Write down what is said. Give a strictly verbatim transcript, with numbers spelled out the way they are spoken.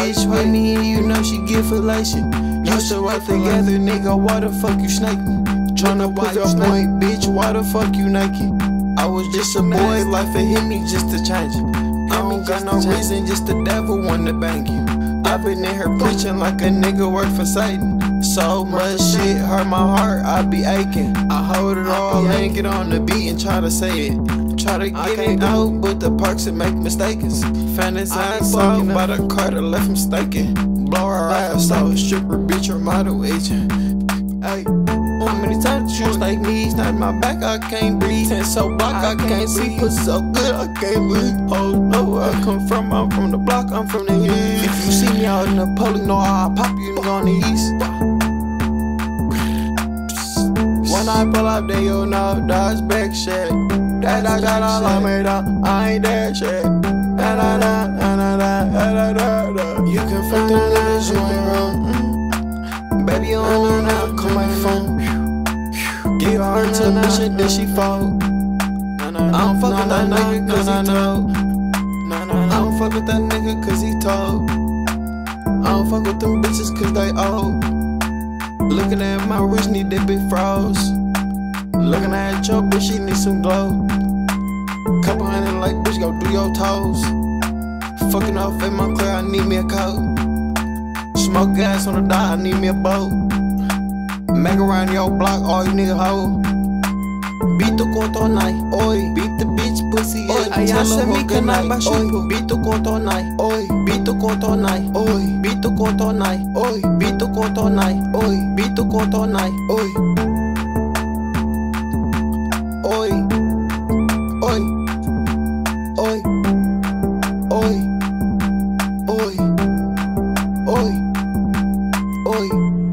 bitch with me and you know she get fellatio. Used to work together, nigga, why the fuck you snake me? Tryna put your point, bitch, why the fuck you naked? I was just a boy, life it hit me just to change it. I don't got no reason, just the devil wanna bang you. I been in here preaching like a nigga work for Satan. So much shit hurt my heart, I be aching. I hold it all and get on the beat and try to say it. Try to get it out, but the perks and make mistakes. Fantasizing so by the car that left mistaken. Blow her ass out, stripper, bitch, or model agent. Ay. How many times shoes like me, snap my back, I can't breathe. And so block, I can't see. Put so good, I can't breathe. Oh no, where I come from, I'm from the block, I'm from the east. If you see me out in the public, know how I pop you on the east. When I pull up, then you know that's big shit. That I got all on me though, I ain't that shit. Da da da da da da da da da. You can fuck them niggas, you ain't wrong. Baby, you don't know, call my phone. Give her to the bitch, then she fall. I don't fuck with that nigga cause he told. I don't fuck with that nigga cause he told. I don't fuck with them bitches cause they old. Looking at my wrist, need that big froze. Looking at your bitch, she need some glow. Couple hundred like bitch, go do your toes. Fucking off in my car, I need me a coat. Smoke gas on the dock, I need me a boat. Make around your block, all you nigga hoe. Beat the court all night, oi. Beat the bitch pussy, oi. Ella se mi canal ba shampoo. Beat the court all night, oi. Beat the court all night, oi. Beat the court all night, oi. Beat the court all night, oi. Beat the court all night, oi. Oi. Oi. Oi. Oi. Oi. Oi. Oi.